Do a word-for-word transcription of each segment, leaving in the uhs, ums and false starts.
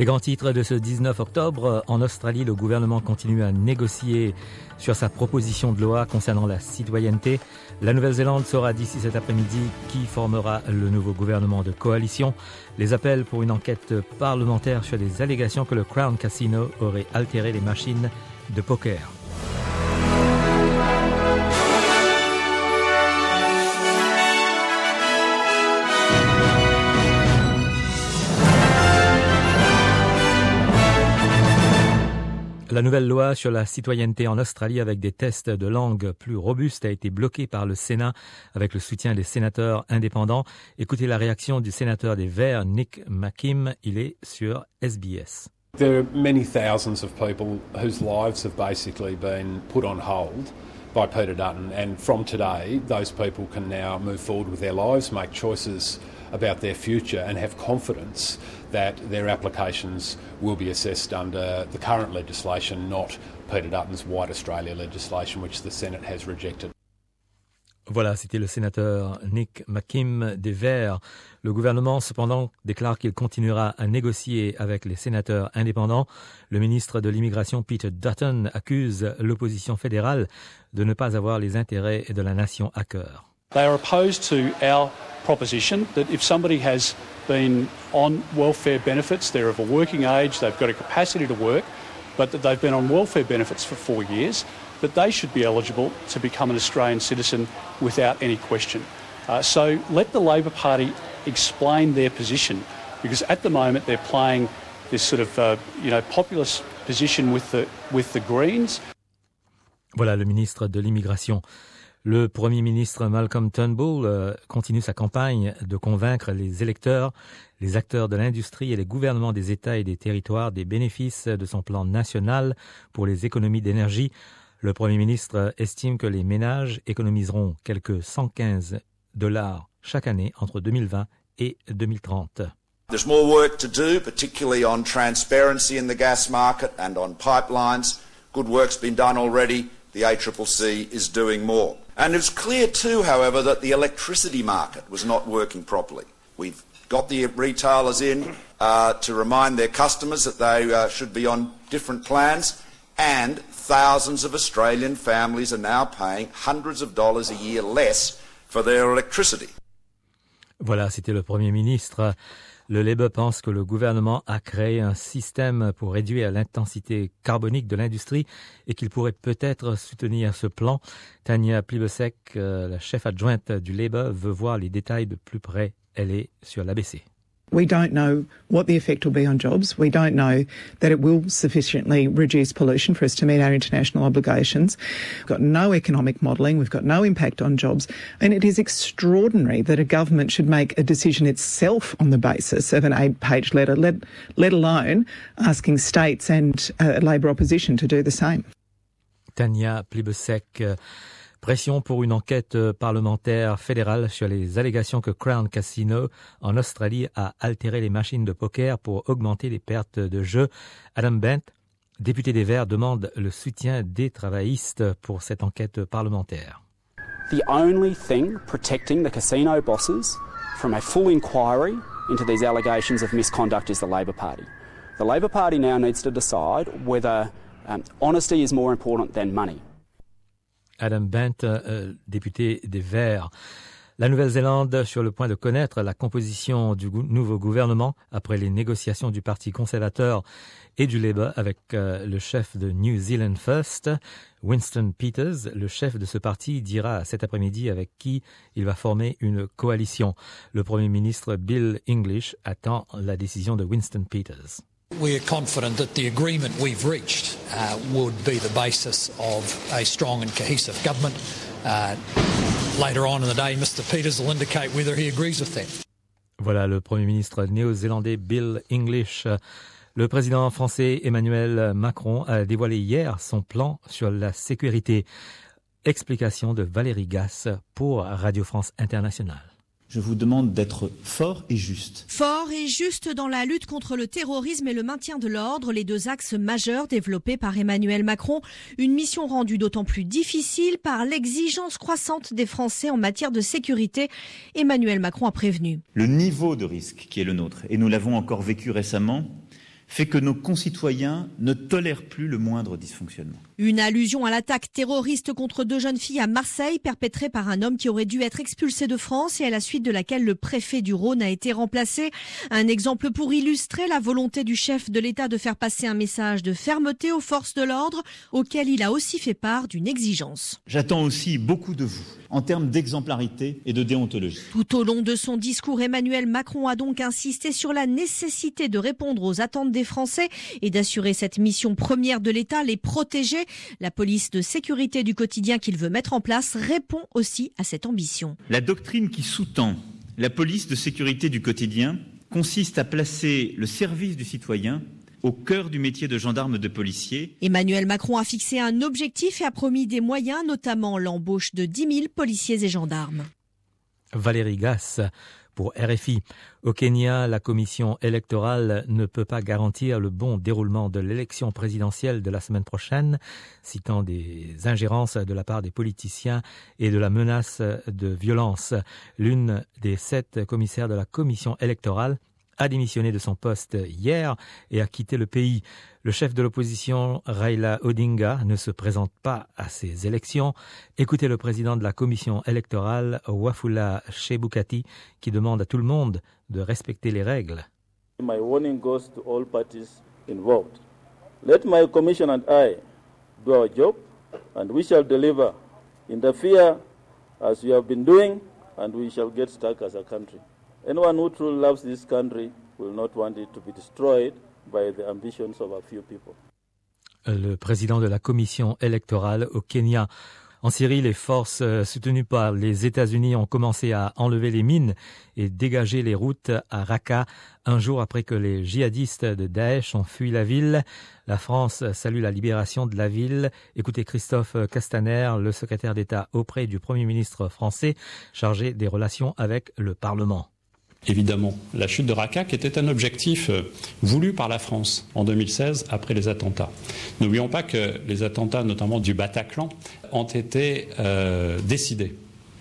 Les grands titres de ce dix-neuf octobre, en Australie, le gouvernement continue à négocier sur sa proposition de loi concernant la citoyenneté. La Nouvelle-Zélande saura d'ici cet après-midi qui formera le nouveau gouvernement de coalition. Les appels pour une enquête parlementaire sur des allégations que le Crown Casino aurait altéré les machines de poker. La nouvelle loi sur la citoyenneté en Australie avec des tests de langue plus robustes a été bloquée par le Sénat avec le soutien des sénateurs indépendants. Écoutez la réaction du sénateur des Verts, Nick McKim. Il est sur S B S. There are many thousands of people whose lives have basically been put on hold by Peter Dutton, and from today those people can now move forward with their lives, make choices about their future and have confidence that their applications will be assessed under the current legislation, not Peter Dutton's White Australia legislation, which the Senate has rejected. Voilà, c'était le sénateur Nick McKim des Verts. Le gouvernement, cependant, déclare qu'il continuera à négocier avec les sénateurs indépendants. Le ministre de l'Immigration, Peter Dutton, accuse l'opposition fédérale de ne pas avoir les intérêts de la nation à cœur. They are opposed to our proposition that if somebody has been on welfare benefits, they're of a working age, they've got a capacity to work, but that they've been on welfare benefits for four years, that they should be eligible to become an Australian citizen without any question. Uh, so let the Labor Party explain their position, because at the moment they're playing this sort of, uh, you know, populist position with the, with the Greens. Voilà le ministre de l'Immigration. Le Premier ministre Malcolm Turnbull euh, continue sa campagne de convaincre les électeurs, les acteurs de l'industrie et les gouvernements des États et des territoires des bénéfices de son plan national pour les économies d'énergie. Le Premier ministre estime que les ménages économiseront quelques cent quinze dollars chaque année entre deux mille vingt et deux mille trente. There's more work to do, particularly on transparency in the gas market and on pipelines. Good work's been done already. The A C C C is doing more. And it's clear too, however, that the electricity market was not working properly. We've got the retailers in uh, to remind their customers that they uh, should be on different plans, and thousands of Australian families are now paying hundreds of dollars a year less for their electricity. Voilà, c'était le Premier ministre. Le Labour pense que le gouvernement a créé un système pour réduire l'intensité carbonique de l'industrie et qu'il pourrait peut-être soutenir ce plan. Tanya Plibersek, euh, la chef adjointe du Labour, veut voir les détails de plus près. Elle est sur l'A B C. We don't know what the effect will be on jobs. We don't know that it will sufficiently reduce pollution for us to meet our international obligations. We've got no economic modelling. We've got no impact on jobs. And it is extraordinary that a government should make a decision itself on the basis of an eight-page letter, let, let alone asking states and uh, Labor opposition to do the same. Tanya Plibersek. Pression pour une enquête parlementaire fédérale sur les allégations que Crown Casino en Australie a altéré les machines de poker pour augmenter les pertes de jeu. Adam Bent, député des Verts, demande le soutien des travaillistes pour cette enquête parlementaire. The only thing protecting the casino bosses from a full inquiry into these allegations of misconduct is the Labor Party. The Labor Party now needs to decide whether um, honesty is more important than money. Adam Bent, euh, député des Verts. La Nouvelle-Zélande sur le point de connaître la composition du gou- nouveau gouvernement après les négociations du Parti conservateur et du Labour avec euh, le chef de New Zealand First, Winston Peters. Le chef de ce parti dira cet après-midi avec qui il va former une coalition. Le Premier ministre Bill English attend la décision de Winston Peters. We are confident that the agreement we've reached uh, would be the basis of a strong and cohesive government. Uh, later on in the day, Mister Peters will indicate whether he agrees with that. Voilà le Premier ministre néo-zélandais Bill English. Le président français Emmanuel Macron a dévoilé hier son plan sur la sécurité. Explication de Valérie Gasse pour Radio France Internationale. Je vous demande d'être fort et juste. Fort et juste dans la lutte contre le terrorisme et le maintien de l'ordre, les deux axes majeurs développés par Emmanuel Macron. Une mission rendue d'autant plus difficile par l'exigence croissante des Français en matière de sécurité. Emmanuel Macron a prévenu. Le niveau de risque qui est le nôtre, et nous l'avons encore vécu récemment, fait que nos concitoyens ne tolèrent plus le moindre dysfonctionnement. Une allusion à l'attaque terroriste contre deux jeunes filles à Marseille, perpétrée par un homme qui aurait dû être expulsé de France et à la suite de laquelle le préfet du Rhône a été remplacé. Un exemple pour illustrer la volonté du chef de l'État de faire passer un message de fermeté aux forces de l'ordre, auquel il a aussi fait part d'une exigence. J'attends aussi beaucoup de vous en termes d'exemplarité et de déontologie. Tout au long de son discours, Emmanuel Macron a donc insisté sur la nécessité de répondre aux attentes des Français et d'assurer cette mission première de l'État, les protéger. La police de sécurité du quotidien qu'il veut mettre en place répond aussi à cette ambition. La doctrine qui sous-tend la police de sécurité du quotidien consiste à placer le service du citoyen au cœur du métier de gendarme de policier. Emmanuel Macron a fixé un objectif et a promis des moyens, notamment l'embauche de dix mille policiers et gendarmes. Valérie Gasse pour R F I. Au Kenya, la commission électorale ne peut pas garantir le bon déroulement de l'élection présidentielle de la semaine prochaine, citant des ingérences de la part des politiciens et de la menace de violence. L'une des sept commissaires de la commission électorale a démissionné de son poste hier et a quitté le pays. Le chef de l'opposition, Raila Odinga, ne se présente pas à ces élections. Écoutez le président de la commission électorale, Wafula Chebukati, qui demande à tout le monde de respecter les règles. My warning goes to all parties involved. Let my commission and I do our job and we shall deliver. Interfere as we have been doing and we shall get stuck as a country. Anyone who truly loves this country will not want it to be destroyed by the ambitions of a few people. Le président de la commission électorale au Kenya. En Syrie, les forces soutenues par les États-Unis ont commencé à enlever les mines et dégager les routes à Raqqa, un jour après que les djihadistes de Daesh ont fui la ville. La France salue la libération de la ville. Écoutez Christophe Castaner, le secrétaire d'État auprès du Premier ministre français, chargé des relations avec le Parlement. Évidemment, la chute de Raqqa qui était un objectif voulu par la France en deux mille seize après les attentats. N'oublions pas que les attentats, notamment du Bataclan, ont été euh, décidés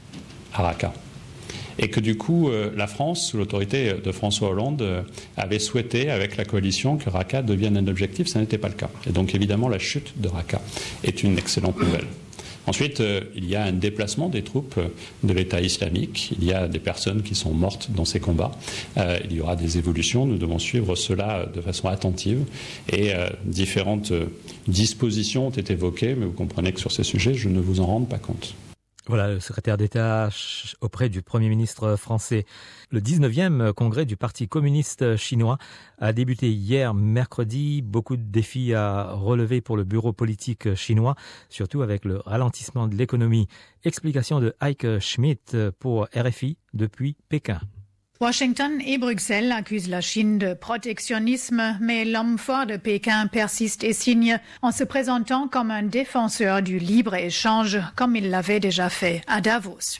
à Raqqa. Et que du coup, euh, la France, sous l'autorité de François Hollande, euh, avait souhaité, avec la coalition, que Raqqa devienne un objectif. Ça n'était pas le cas. Et donc, évidemment, la chute de Raqqa est une excellente nouvelle. Ensuite, euh, il y a un déplacement des troupes de l'État islamique. Il y a des personnes qui sont mortes dans ces combats. Euh, il y aura des évolutions. Nous devons suivre cela de façon attentive. Et euh, différentes euh, dispositions ont été évoquées, mais vous comprenez que sur ces sujets, je ne vous en rends pas compte. Voilà, le secrétaire d'État auprès du Premier ministre français. Le dix-neuvième congrès du Parti communiste chinois a débuté hier mercredi. Beaucoup de défis à relever pour le bureau politique chinois, surtout avec le ralentissement de l'économie. Explication de Heike Schmidt pour R F I depuis Pékin. Washington et Bruxelles accusent la Chine de protectionnisme, mais l'homme fort de Pékin persiste et signe en se présentant comme un défenseur du libre-échange, comme il l'avait déjà fait à Davos.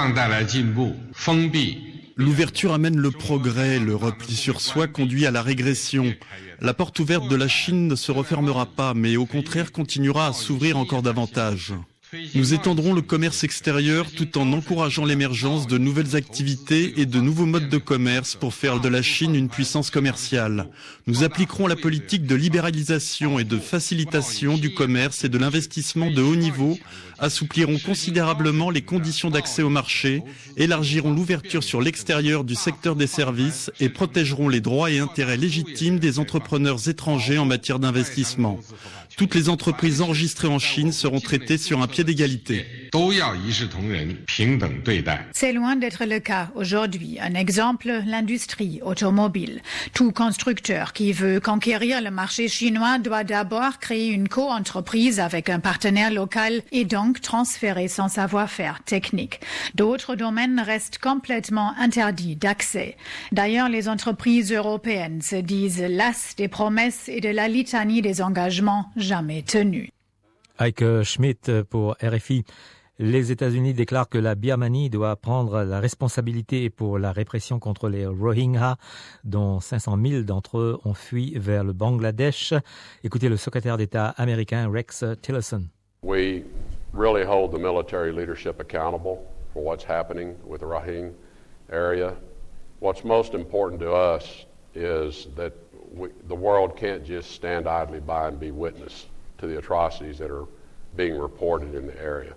L'ouverture amène le progrès, le repli sur soi conduit à la régression. La porte ouverte de la Chine ne se refermera pas, mais au contraire continuera à s'ouvrir encore davantage. Nous étendrons le commerce extérieur tout en encourageant l'émergence de nouvelles activités et de nouveaux modes de commerce pour faire de la Chine une puissance commerciale. Nous appliquerons la politique de libéralisation et de facilitation du commerce et de l'investissement de haut niveau, assouplirons considérablement les conditions d'accès au marché, élargirons l'ouverture sur l'extérieur du secteur des services et protégerons les droits et intérêts légitimes des entrepreneurs étrangers en matière d'investissement. Toutes les entreprises enregistrées en Chine seront traitées sur un pied d'égalité. C'est loin d'être le cas aujourd'hui. Un exemple, l'industrie automobile. Tout constructeur qui veut conquérir le marché chinois doit d'abord créer une co-entreprise avec un partenaire local et donc transférer son savoir-faire technique. D'autres domaines restent complètement interdits d'accès. D'ailleurs, les entreprises européennes se disent lasses des promesses et de la litanie des engagements jamais tenus. Heike Schmidt pour R F I. Les États-Unis déclarent que la Birmanie doit prendre la responsabilité pour la répression contre les Rohingyas, dont cinq cent mille d'entre eux ont fui vers le Bangladesh. Écoutez le secrétaire d'État américain Rex Tillerson. We really hold the military leadership accountable for what's happening with the Rohingya area. What's most important to us is that we, the world can't just stand idly by and be witness to the atrocities that are being reported in the area.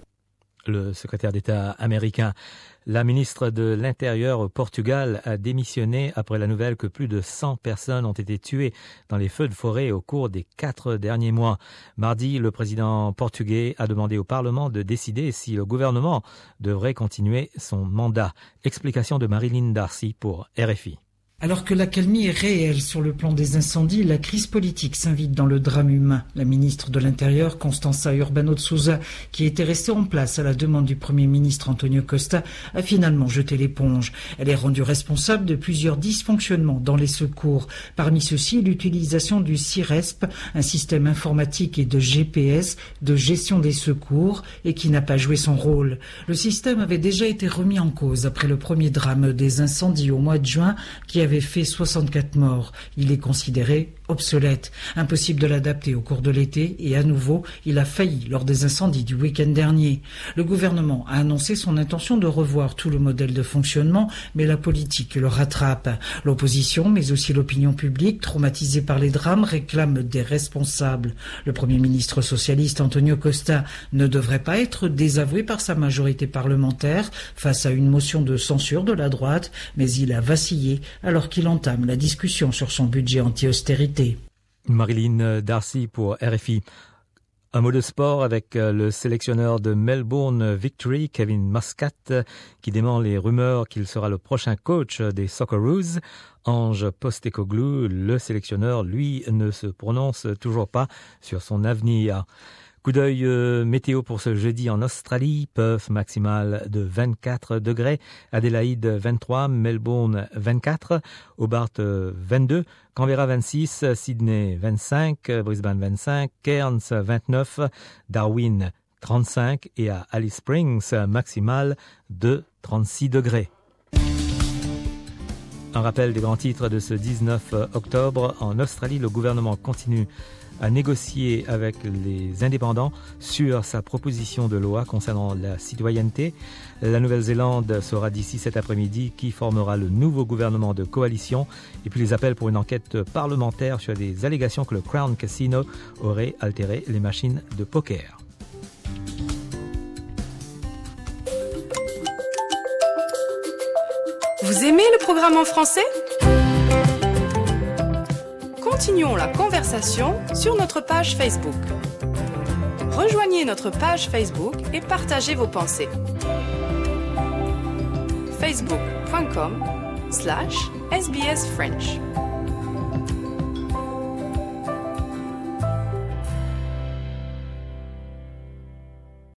Le secrétaire d'État américain. La ministre de l'Intérieur au Portugal a démissionné après la nouvelle que plus de cent personnes ont été tuées dans les feux de forêt au cours des quatre derniers mois. Mardi, le président portugais a demandé au Parlement de décider si le gouvernement devrait continuer son mandat. Explication de Marilyn Darcy pour R F I. Alors que l'accalmie est réelle sur le plan des incendies, la crise politique s'invite dans le drame humain. La ministre de l'Intérieur, Constança Urbano de Souza, qui était restée en place à la demande du Premier ministre Antonio Costa, a finalement jeté l'éponge. Elle est rendue responsable de plusieurs dysfonctionnements dans les secours. Parmi ceux-ci, l'utilisation du CIRESP, un système informatique et de G P S de gestion des secours, et qui n'a pas joué son rôle. Le système avait déjà été remis en cause après le premier drame des incendies au mois de juin, qui avait fait soixante-quatre morts. Il est considéré obsolète. Impossible de l'adapter au cours de l'été et à nouveau, il a failli lors des incendies du week-end dernier. Le gouvernement a annoncé son intention de revoir tout le modèle de fonctionnement, mais la politique le rattrape. L'opposition, mais aussi l'opinion publique, traumatisée par les drames, réclame des responsables. Le Premier ministre socialiste Antonio Costa ne devrait pas être désavoué par sa majorité parlementaire face à une motion de censure de la droite, mais il a vacillé alors qu'il entame la discussion sur son budget anti-austérité. Marilyn Darcy pour R F I. Un mot de sport avec le sélectionneur de Melbourne Victory, Kevin Muscat, qui dément les rumeurs qu'il sera le prochain coach des Socceroos. Ange Postecoglou, le sélectionneur, lui, ne se prononce toujours pas sur son avenir. Coup d'œil euh, météo pour ce jeudi en Australie, Perth maximale de vingt-quatre degrés, Adélaïde vingt-trois, Melbourne vingt-quatre, Hobart euh, vingt-deux, Canberra vingt-six, Sydney vingt-cinq, Brisbane vingt-cinq, Cairns vingt-neuf, Darwin trente-cinq et à Alice Springs maximale de trente-six degrés. Un rappel des grands titres de ce dix-neuf octobre. En Australie, le gouvernement continue à négocier avec les indépendants sur sa proposition de loi concernant la citoyenneté. La Nouvelle-Zélande saura d'ici cet après-midi qui formera le nouveau gouvernement de coalition et puis les appels pour une enquête parlementaire sur des allégations que le Crown Casino aurait altéré les machines de poker. Vous aimez le programme en français ? Continuons la conversation sur notre page Facebook. Rejoignez notre page Facebook et partagez vos pensées. facebook point com slash S B S French